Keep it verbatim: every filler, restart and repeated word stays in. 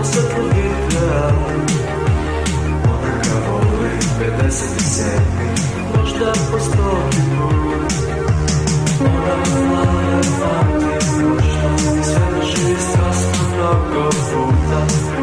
svetlo vjetra. Ona kao uvijek pedeset sedmi, možda po stoti put. Ona me pamti možda, sve da živi strasno mnogo puta.